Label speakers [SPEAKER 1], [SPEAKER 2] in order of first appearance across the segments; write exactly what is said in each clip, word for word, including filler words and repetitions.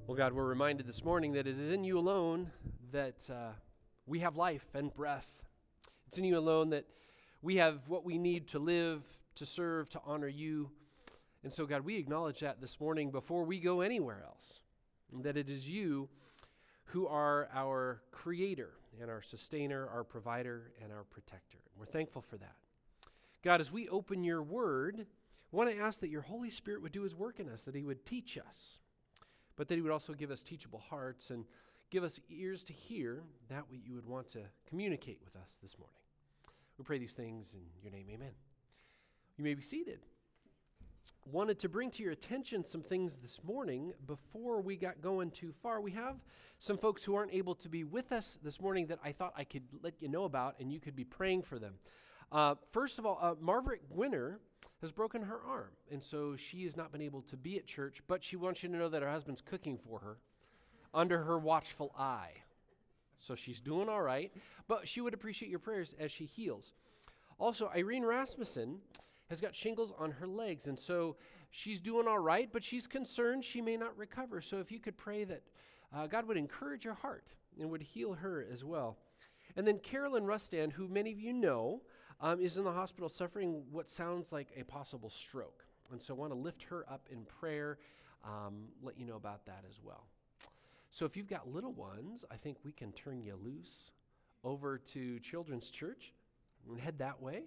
[SPEAKER 1] Well, God, we're reminded this morning that it is in you alone that uh, we have life and breath. It's in you alone that we have what we need to live, to serve, to honor you. And so, God, we acknowledge that this morning before we go anywhere else, and that it is you who are our creator and our sustainer, our provider, and our protector. And we're thankful for that. God, as we open your word, I want to ask that your Holy Spirit would do his work in us, that he would teach us, but that he would also give us teachable hearts and give us ears to hear that what you would want to communicate with us this morning. We pray these things in your name, amen. You may be seated. Wanted to bring to your attention some things this morning before we got going too far. We have some folks who aren't able to be with us this morning that I thought I could let you know about, and you could be praying for them. Uh, first of all, uh, Margaret Gwinner has broken her arm, and so she has not been able to be at church, but she wants you to know that her husband's cooking for her under her watchful eye. So she's doing all right, but she would appreciate your prayers as she heals. Also, Irene Rasmussen has got shingles on her legs, and so she's doing all right, but she's concerned she may not recover. So if you could pray that uh, God would encourage your heart and would heal her as well. And then Carolyn Rustan, who many of you know, um, is in the hospital suffering what sounds like a possible stroke. And so I want to lift her up in prayer, um, let you know about that as well. So if you've got little ones, I think we can turn you loose over to Children's Church and head that way.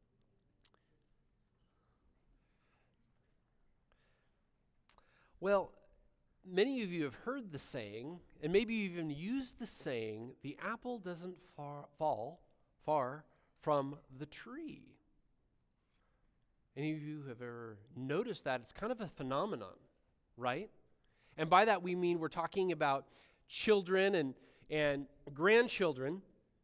[SPEAKER 1] Well, many of you have heard the saying, and maybe you've even used the saying, the apple doesn't far, fall far from the tree. Any of you have ever noticed that? It's kind of a phenomenon, right? And by that we mean we're talking about children and, and grandchildren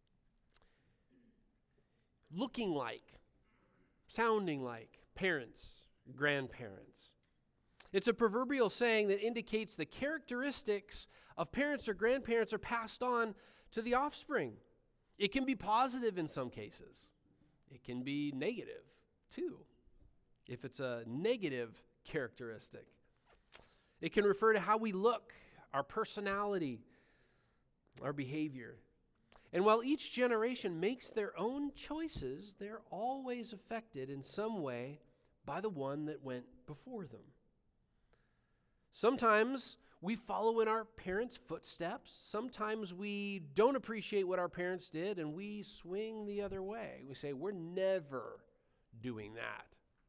[SPEAKER 1] looking like, sounding like parents, grandparents. It's a proverbial saying that indicates the characteristics of parents or grandparents are passed on to the offspring. It can be positive in some cases. It can be negative too, if it's a negative characteristic. It can refer to how we look, our personality, our behavior. And while each generation makes their own choices, they're always affected in some way by the one that went before them. Sometimes we follow in our parents' footsteps. Sometimes we don't appreciate what our parents did and we swing the other way. We say, we're never doing that.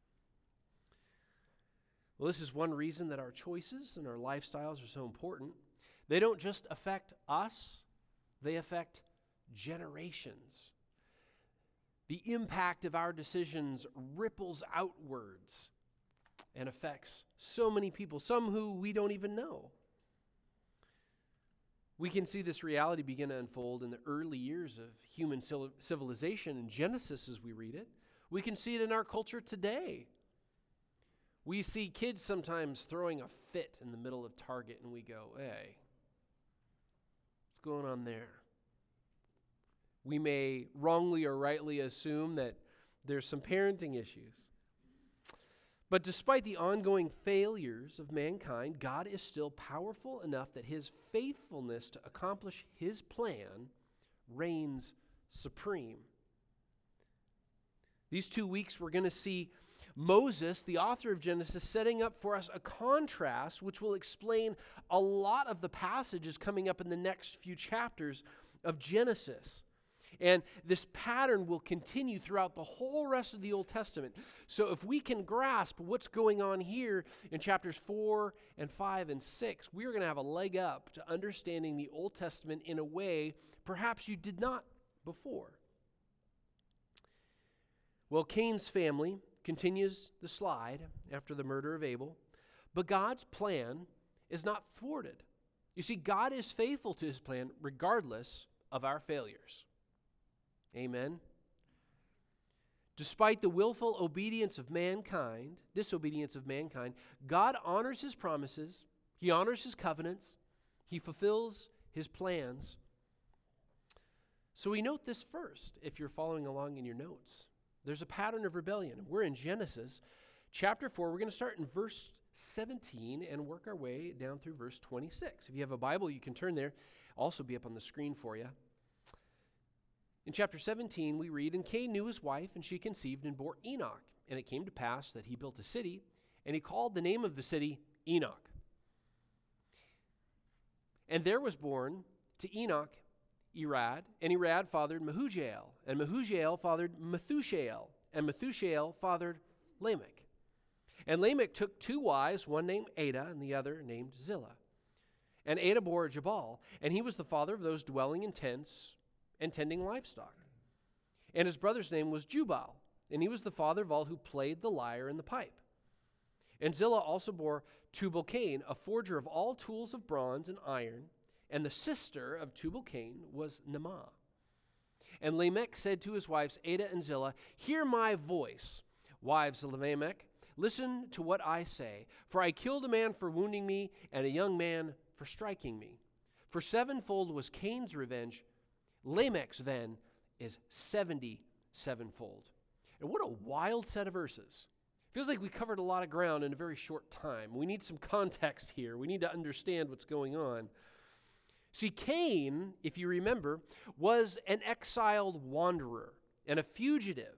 [SPEAKER 1] Well, this is one reason that our choices and our lifestyles are so important. They don't just affect us, they affect generations. The impact of our decisions ripples outwards and affects so many people, some who we don't even know. We can see this reality begin to unfold in the early years of human civilization in Genesis as we read it. We can see it in our culture today. We see kids sometimes throwing a fit in the middle of Target and we go, hey, what's going on there? We may wrongly or rightly assume that there's some parenting issues. But despite the ongoing failures of mankind, God is still powerful enough that his faithfulness to accomplish his plan reigns supreme. These two weeks we're going to see Moses, the author of Genesis, setting up for us a contrast which will explain a lot of the passages coming up in the next few chapters of Genesis. And this pattern will continue throughout the whole rest of the Old Testament. So if we can grasp what's going on here in chapters four and five and six, we're going to have a leg up to understanding the Old Testament in a way perhaps you did not before. Well, Cain's family continues the slide after the murder of Abel, but God's plan is not thwarted. You see, God is faithful to his plan regardless of our failures. Amen. Despite the willful obedience of mankind, disobedience of mankind, God honors his promises, he honors his covenants, he fulfills his plans. So we note this first, if you're following along in your notes. There's a pattern of rebellion. We're in Genesis chapter four. We're going to start in verse seventeen and work our way down through verse twenty-six. If you have a Bible, you can turn there. Also be up on the screen for you. In chapter seventeen, we read, "And Cain knew his wife, and she conceived and bore Enoch. And it came to pass that he built a city, and he called the name of the city Enoch. And there was born to Enoch Irad, and Irad fathered Mehujael, and Mehujael fathered Methushael, and Methushael fathered Lamech. And Lamech took two wives, one named Ada and the other named Zillah. And Ada bore Jabal, and he was the father of those dwelling in tents and tending livestock. And his brother's name was Jubal, and he was the father of all who played the lyre and the pipe. And Zillah also bore Tubal-Cain, a forger of all tools of bronze and iron, and the sister of Tubal-Cain was Naamah. And Lamech said to his wives Ada and Zillah, Hear my voice, wives of Lamech, listen to what I say. For I killed a man for wounding me, and a young man for striking me. For sevenfold was Cain's revenge. Lamech's then is seventy-sevenfold." And what a wild set of verses. Feels like we covered a lot of ground in a very short time. We need some context here. We need to understand what's going on. See, Cain, if you remember, was an exiled wanderer and a fugitive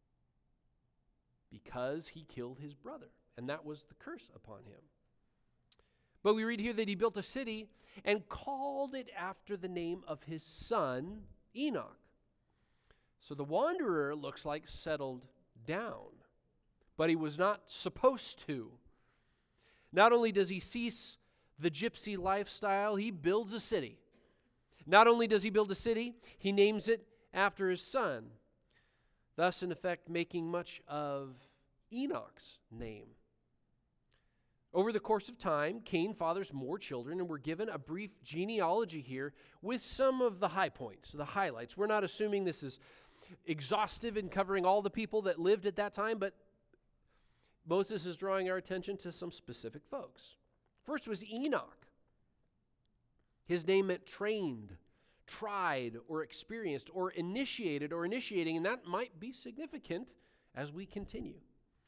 [SPEAKER 1] because he killed his brother, and that was the curse upon him. But we read here that he built a city and called it after the name of his son, Enoch. So the wanderer looks like settled down, but he was not supposed to. Not only does he cease the gypsy lifestyle, he builds a city. Not only does he build a city, he names it after his son, thus in effect making much of Enoch's name. Over the course of time, Cain fathers more children, and we're given a brief genealogy here with some of the high points, the highlights. We're not assuming this is exhaustive in covering all the people that lived at that time, but Moses is drawing our attention to some specific folks. First was Enoch. His name meant trained, tried, or experienced, or initiated, or initiating, and that might be significant as we continue.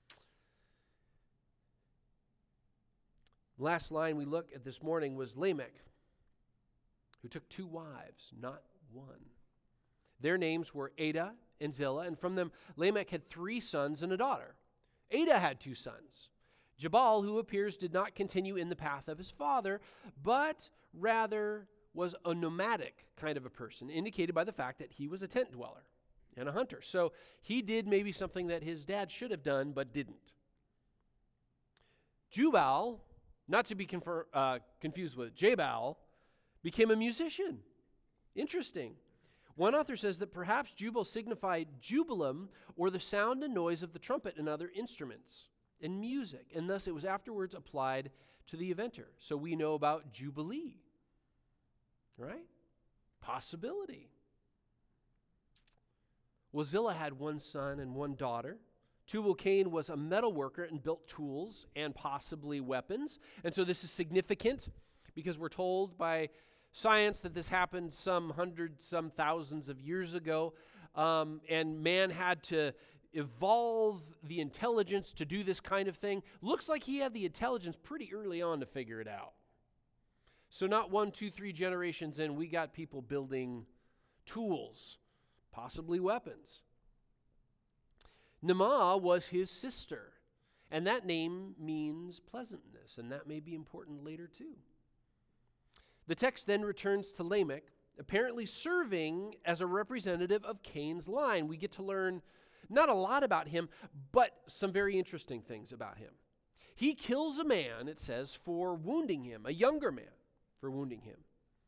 [SPEAKER 1] Last line we look at this morning was Lamech, who took two wives, not one. Their names were Ada and Zillah, and from them Lamech had three sons and a daughter. Ada had two sons. Jabal, who appears did not continue in the path of his father, but rather was a nomadic kind of a person, indicated by the fact that he was a tent dweller and a hunter. So he did maybe something that his dad should have done, but didn't. Jubal, not to be confer, uh, confused with Jabal, became a musician. Interesting. One author says that perhaps Jubal signified jubilum, or the sound and noise of the trumpet and other instruments and music, and thus it was afterwards applied to the eventer. So we know about Jubilee, right? Possibility. Well, Zillah had one son and one daughter. Tubal-Cain was a metal worker and built tools and possibly weapons. And so this is significant because we're told by science that this happened some hundreds, some thousands of years ago. Um, and man had to evolve the intelligence to do this kind of thing. Looks like he had the intelligence pretty early on to figure it out. So not one, two, three generations in, we got people building tools, possibly weapons. Naamah was his sister, and that name means pleasantness, and that may be important later too. The text then returns to Lamech, apparently serving as a representative of Cain's line. We get to learn not a lot about him, but some very interesting things about him. He kills a man, it says, for wounding him, a younger man for wounding him.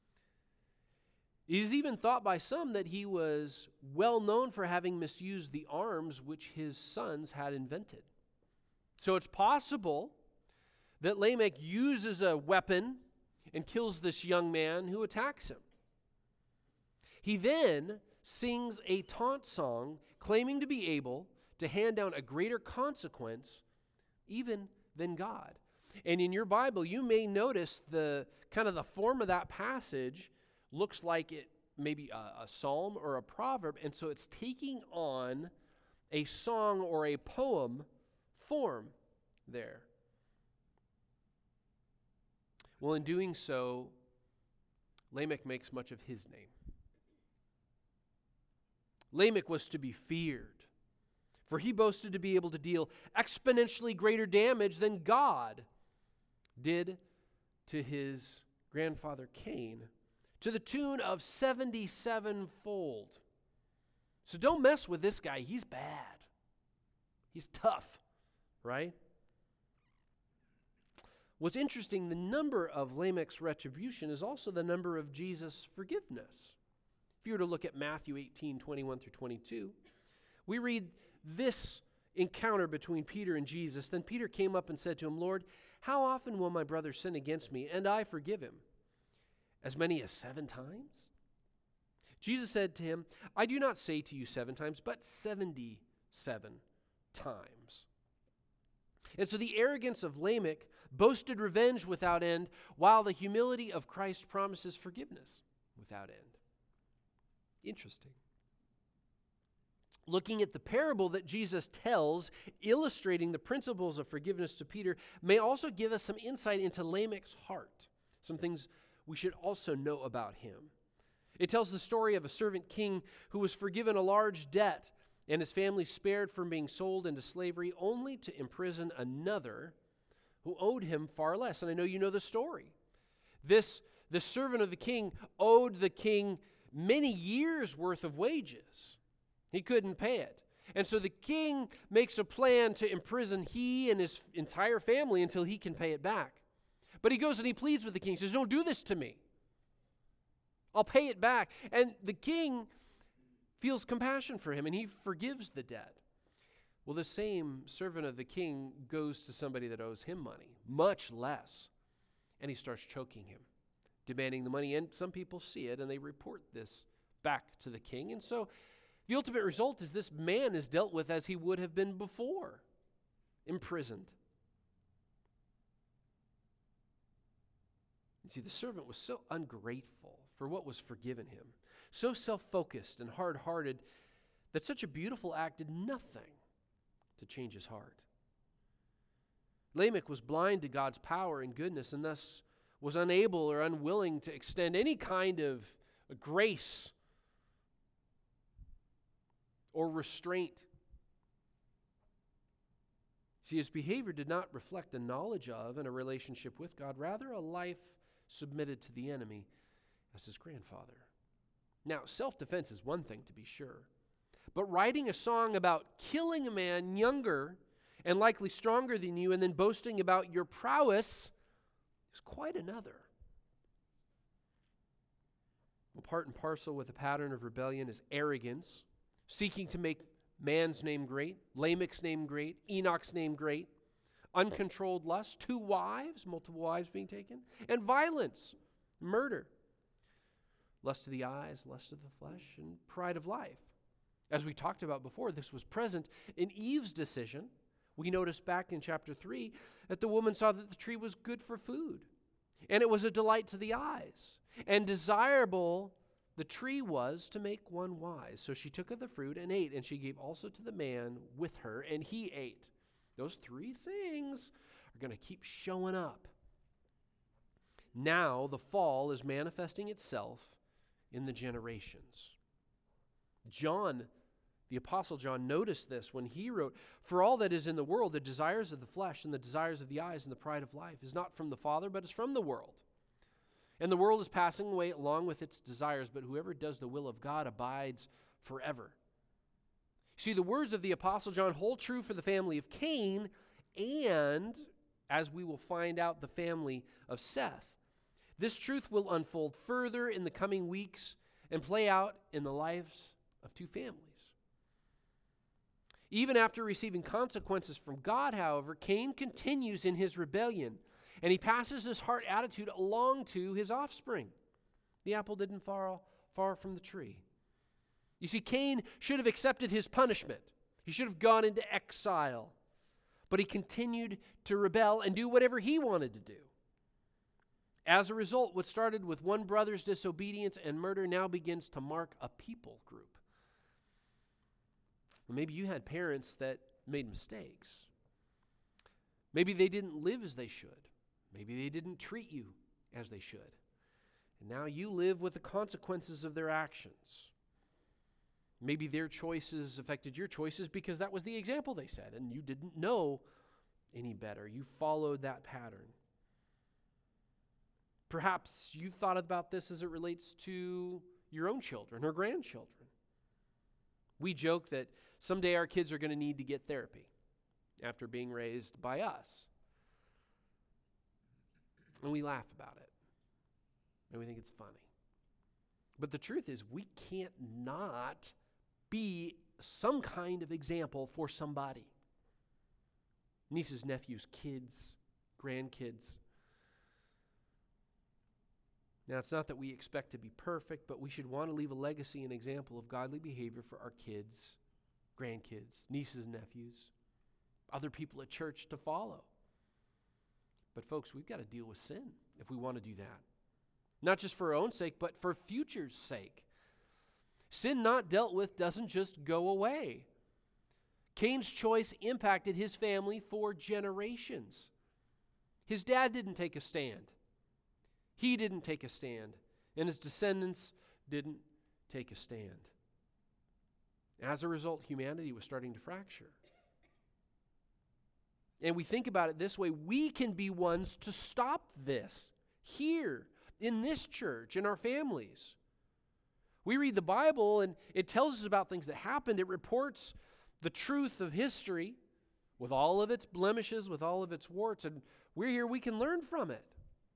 [SPEAKER 1] It is even thought by some that he was well known for having misused the arms which his sons had invented. So it's possible that Lamech uses a weapon and kills this young man who attacks him. He then sings a taunt song claiming to be able to hand down a greater consequence even than God. And in your Bible, you may notice the kind of the form of that passage looks like it maybe a, a psalm or a proverb, and so it's taking on a song or a poem form there. Well, in doing so, Lamech makes much of his name. Lamech was to be feared, for he boasted to be able to deal exponentially greater damage than God did to his grandfather Cain, to the tune of seventy-seven-fold. So don't mess with this guy. He's bad. He's tough, right? What's interesting, the number of Lamech's retribution is also the number of Jesus' forgiveness. If you were to look at Matthew eighteen, twenty-one through twenty-two, we read this encounter between Peter and Jesus. Then Peter came up and said to him, Lord, how often will my brother sin against me, and I forgive him? As many as seven times? Jesus said to him, I do not say to you seven times, but seventy-seven times. And so the arrogance of Lamech boasted revenge without end, while the humility of Christ promises forgiveness without end. Interesting. Looking at the parable that Jesus tells, illustrating the principles of forgiveness to Peter, may also give us some insight into Lamech's heart, some things we should also know about him. It tells the story of a servant king who was forgiven a large debt and his family spared from being sold into slavery, only to imprison another who owed him far less. And I know you know the story. This, the servant of the king owed the king many years' worth of wages. He couldn't pay it. And so the king makes a plan to imprison he and his entire family until he can pay it back. But he goes and he pleads with the king. He says, don't do this to me. I'll pay it back. And the king feels compassion for him and he forgives the debt. Well, the same servant of the king goes to somebody that owes him money, much less, and he starts choking him, demanding the money. And some people see it and they report this back to the king. And so the ultimate result is this man is dealt with as he would have been before, imprisoned. You see, the servant was so ungrateful for what was forgiven him, so self-focused and hard-hearted, that such a beautiful act did nothing to change his heart. Lamech was blind to God's power and goodness, and thus was unable or unwilling to extend any kind of grace or restraint. See, his behavior did not reflect a knowledge of and a relationship with God, rather a life submitted to the enemy as his grandfather. Now, self-defense is one thing, to be sure, but writing a song about killing a man younger and likely stronger than you and then boasting about your prowess is quite another. Well, part and parcel with a pattern of rebellion is arrogance, seeking to make man's name great, Lamech's name great, Enoch's name great, uncontrolled lust, two wives, multiple wives being taken, and violence, murder, lust of the eyes, lust of the flesh, and pride of life. As we talked about before, this was present in Eve's decision. We noticed back in chapter three that the woman saw that the tree was good for food, and it was a delight to the eyes, and desirable the tree was to make one wise. So she took of the fruit and ate, and she gave also to the man with her, and he ate. Those three things are going to keep showing up. Now the fall is manifesting itself in the generations. John, the Apostle John, noticed this when he wrote, "For all that is in the world, the desires of the flesh and the desires of the eyes and the pride of life is not from the Father, but is from the world. And the world is passing away along with its desires, but whoever does the will of God abides forever." See, the words of the Apostle John hold true for the family of Cain and, as we will find out, the family of Seth. This truth will unfold further in the coming weeks and play out in the lives of two families. Even after receiving consequences from God, however, Cain continues in his rebellion, and he passes his heart attitude along to his offspring. The apple didn't fall far from the tree. You see, Cain should have accepted his punishment. He should have gone into exile. But he continued to rebel and do whatever he wanted to do. As a result, what started with one brother's disobedience and murder now begins to mark a people group. Maybe you had parents that made mistakes. Maybe they didn't live as they should. Maybe they didn't treat you as they should. And now you live with the consequences of their actions. Maybe their choices affected your choices because that was the example they set, and you didn't know any better. You followed that pattern. Perhaps you've thought about this as it relates to your own children or grandchildren. We joke that someday our kids are going to need to get therapy after being raised by us. And we laugh about it. And we think it's funny. But the truth is, we can't not be some kind of example for somebody. Nieces, nephews, kids, grandkids. Now, it's not that we expect to be perfect, but we should want to leave a legacy and example of godly behavior for our kids, grandkids, nieces, nephews, other people at church to follow. But folks, we've got to deal with sin if we want to do that. Not just for our own sake, but for future's sake. Sin not dealt with doesn't just go away. Cain's choice impacted his family for generations. His dad didn't take a stand. He didn't take a stand. And his descendants didn't take a stand. As a result, humanity was starting to fracture. And we think about it this way, we can be ones to stop this here, in this church, in our families. We read the Bible and it tells us about things that happened. It reports the truth of history with all of its blemishes, with all of its warts, and we're here, we can learn from it.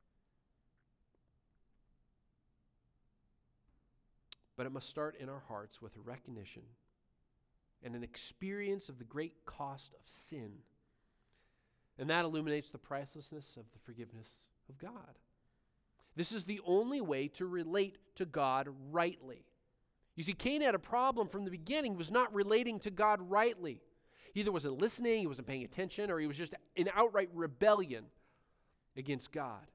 [SPEAKER 1] But it must start in our hearts with a recognition and an experience of the great cost of sin. And that illuminates the pricelessness of the forgiveness of God. This is the only way to relate to God rightly. You see, Cain had a problem from the beginning. He was not relating to God rightly. He either wasn't listening, he wasn't paying attention, or he was just in outright rebellion against God.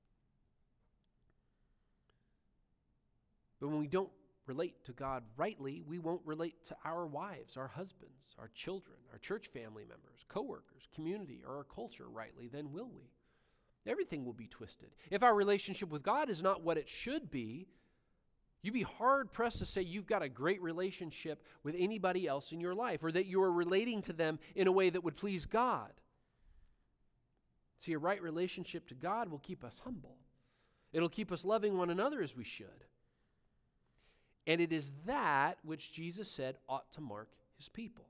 [SPEAKER 1] But when we don't relate to God rightly, we won't relate to our wives, our husbands, our children, our church family members, coworkers, community, or our culture rightly, then will we? Everything will be twisted. If our relationship with God is not what it should be, you'd be hard-pressed to say you've got a great relationship with anybody else in your life, or that you are relating to them in a way that would please God. See, a right relationship to God will keep us humble. It'll keep us loving one another as we should. And it is that which Jesus said ought to mark his people.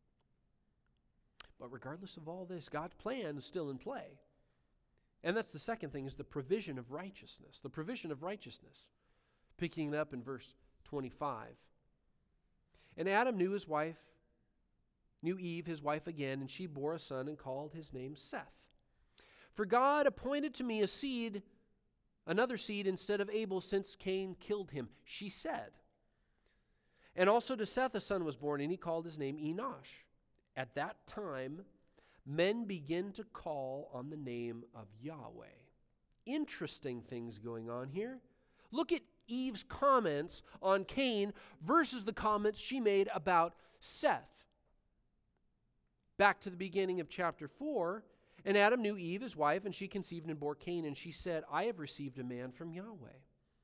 [SPEAKER 1] But regardless of all this, God's plan is still in play. And that's the second thing, is the provision of righteousness. The provision of righteousness. Picking it up in verse twenty-five. And Adam knew his wife, knew Eve, his wife again, and she bore a son and called his name Seth. For God appointed to me a seed, another seed instead of Abel, since Cain killed him, she said. And also to Seth a son was born, and he called his name Enosh. At that time, men begin to call on the name of Yahweh. Interesting things going on here. Look at Eve's comments on Cain versus the comments she made about Seth. Back to the beginning of chapter four, and Adam knew Eve, his wife, and she conceived and bore Cain, and she said, I have received a man from Yahweh.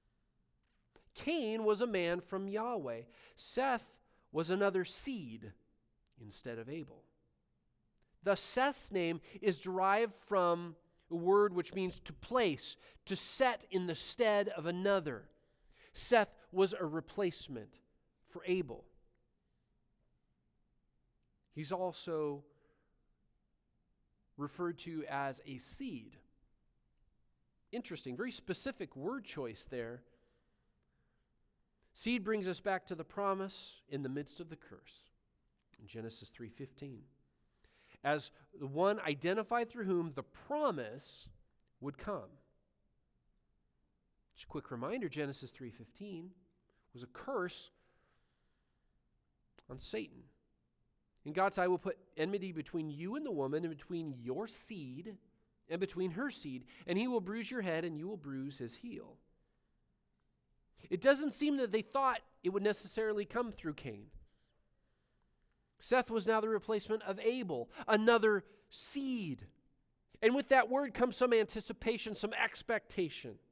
[SPEAKER 1] Cain was a man from Yahweh. Seth was another seed instead of Abel. Thus, Seth's name is derived from a word which means to place, to set in the stead of another. Seth was a replacement for Abel. He's also referred to as a seed. Interesting, very specific word choice there. Seed brings us back to the promise in the midst of the curse. In Genesis three fifteen. As the one identified through whom the promise would come. Just a quick reminder, Genesis three fifteen was a curse on Satan. In God said, I will put enmity between you and the woman, and between your seed and between her seed, and he will bruise your head, and you will bruise his heel. It doesn't seem that they thought it would necessarily come through Cain. Seth was now the replacement of Abel, another seed. And with that word comes some anticipation, some expectation.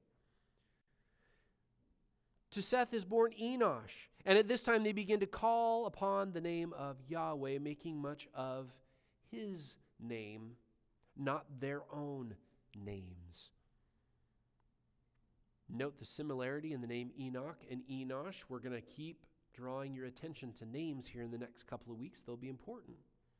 [SPEAKER 1] To Seth is born Enosh. And at this time they begin to call upon the name of Yahweh, making much of his name, not their own names. Note the similarity in the name Enoch and Enosh. We're going to keep drawing your attention to names here in the next couple of weeks. They'll be important.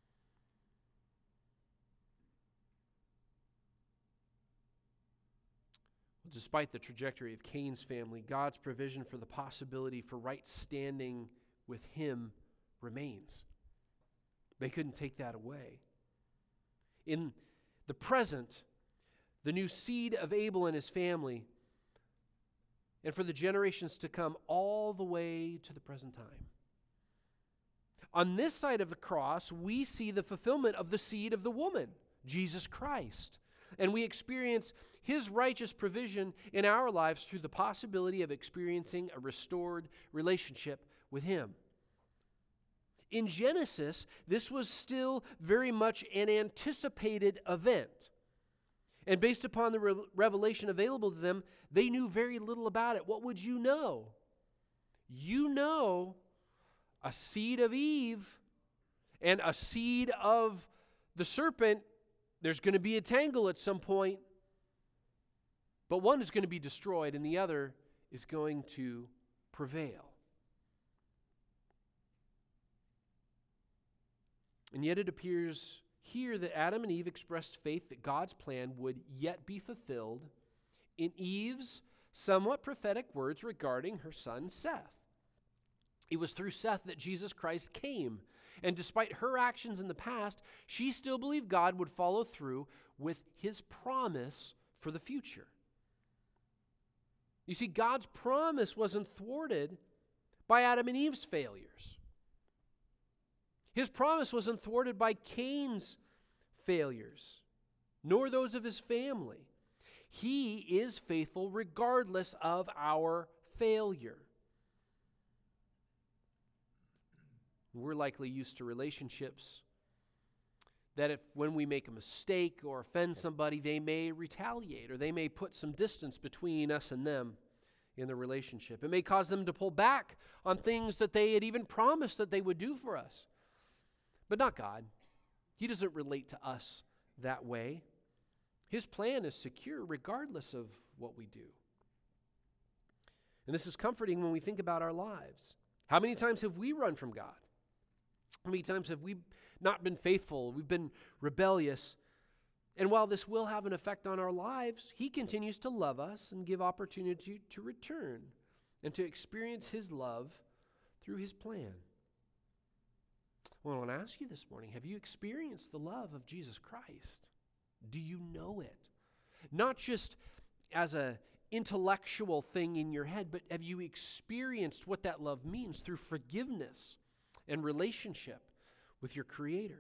[SPEAKER 1] Despite the trajectory of Cain's family, God's provision for the possibility for right standing with him remains. They couldn't take that away. In the present, the new seed of Abel and his family, and for the generations to come all the way to the present time. On this side of the cross, we see the fulfillment of the seed of the woman, Jesus Christ. And we experience his righteous provision in our lives through the possibility of experiencing a restored relationship with him. In Genesis, this was still very much an anticipated event. And based upon the re- revelation available to them, they knew very little about it. What would you know? You know a seed of Eve and a seed of the serpent. There's going to be a tangle at some point. But one is going to be destroyed and the other is going to prevail. And yet it appears here that Adam and Eve expressed faith that God's plan would yet be fulfilled in Eve's somewhat prophetic words regarding her son Seth. It was through Seth that Jesus Christ came. And despite her actions in the past, she still believed God would follow through with his promise for the future. You see, God's promise wasn't thwarted by Adam and Eve's failures. His promise wasn't thwarted by Cain's failures, nor those of his family. He is faithful regardless of our failure. We're likely used to relationships that if when we make a mistake or offend somebody, they may retaliate or they may put some distance between us and them in the relationship. It may cause them to pull back on things that they had even promised that they would do for us. But not God. He doesn't relate to us that way. His plan is secure regardless of what we do. And this is comforting when we think about our lives. How many times have we run from God? How many times have we not been faithful? We've been rebellious. And while this will have an effect on our lives, he continues to love us and give opportunity to return and to experience his love through his plan. Well, I want to ask you this morning, have you experienced the love of Jesus Christ? Do you know it? Not just as an intellectual thing in your head, but have you experienced what that love means through forgiveness and relationship with your Creator?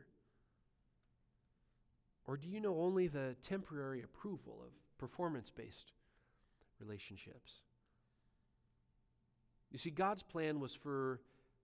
[SPEAKER 1] Or do you know only the temporary approval of performance-based relationships? You see, God's plan was for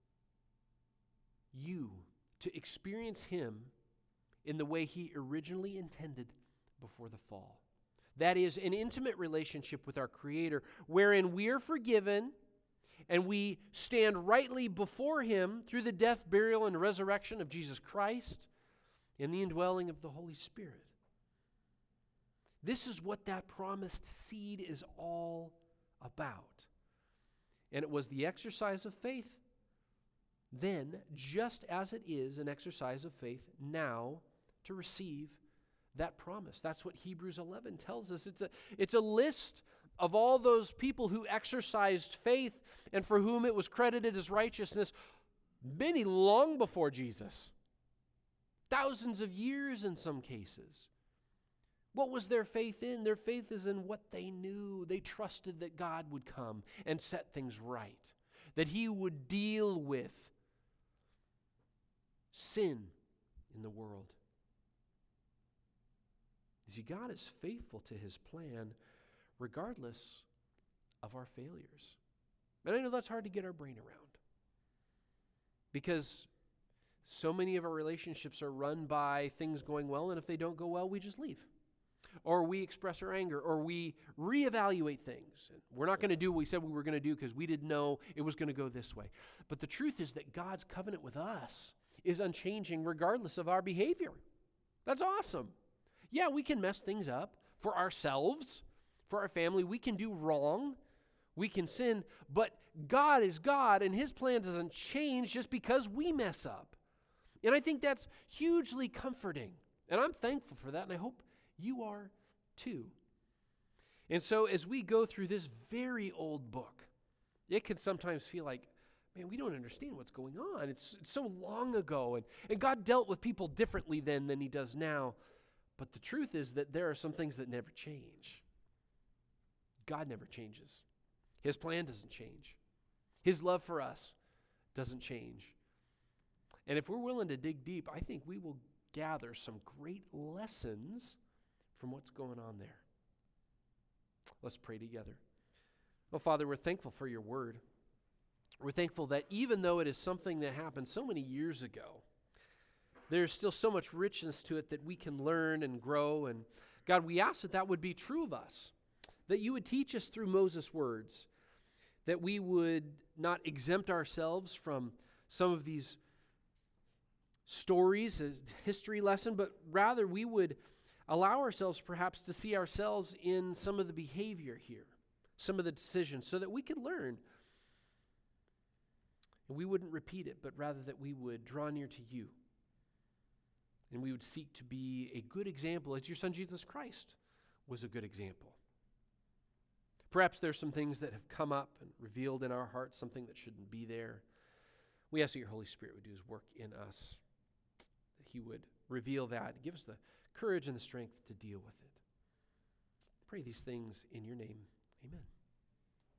[SPEAKER 1] you to experience him in the way he originally intended before the fall. That is, an intimate relationship with our Creator, wherein we are forgiven and we stand rightly before him through the death, burial, and resurrection of Jesus Christ and the indwelling of the Holy Spirit. This is what that promised seed is all about. And it was the exercise of faith then, just as it is an exercise of faith now to receive that promise. That's what Hebrews eleven tells us. It's a, it's a list of all those people who exercised faith and for whom it was credited as righteousness, many long before Jesus. Thousands of years in some cases. What was their faith in? Their faith is in what they knew. They trusted that God would come and set things right, that he would deal with sin in the world. You see, God is faithful to his plan regardless of our failures. And I know that's hard to get our brain around because so many of our relationships are run by things going well, and if they don't go well, we just leave. or we express our anger, or we reevaluate things. We're not going to do what we said we were going to do because we didn't know it was going to go this way. But the truth is that God's covenant with us is unchanging regardless of our behavior. That's awesome. Yeah, we can mess things up for ourselves, for our family. We can do wrong. We can sin. But God is God, and his plan doesn't change just because we mess up. And I think that's hugely comforting. And I'm thankful for that, and I hope you are too. And so as we go through this very old book, it can sometimes feel like, man, we don't understand what's going on. It's, it's so long ago, and, and God dealt with people differently then than he does now. But the truth is that there are some things that never change. God never changes. His plan doesn't change. His love for us doesn't change. And if we're willing to dig deep, I think we will gather some great lessons from what's going on there. Let's pray together. Well, Father, we're thankful for your word. We're thankful that even though it is something that happened so many years ago, there's still so much richness to it that we can learn and grow. And God, we ask that that would be true of us, that you would teach us through Moses' words, that we would not exempt ourselves from some of these stories as history lesson, but rather we would allow ourselves perhaps to see ourselves in some of the behavior here, some of the decisions, so that we could learn. And we wouldn't repeat it, but rather that we would draw near to you. And we would seek to be a good example, as your Son Jesus Christ was a good example. Perhaps there's some things that have come up and revealed in our hearts, something that shouldn't be there. We ask that your Holy Spirit would do his work in us, that he would reveal that, give us the courage and the strength to deal with it. Pray these things in your name. Amen.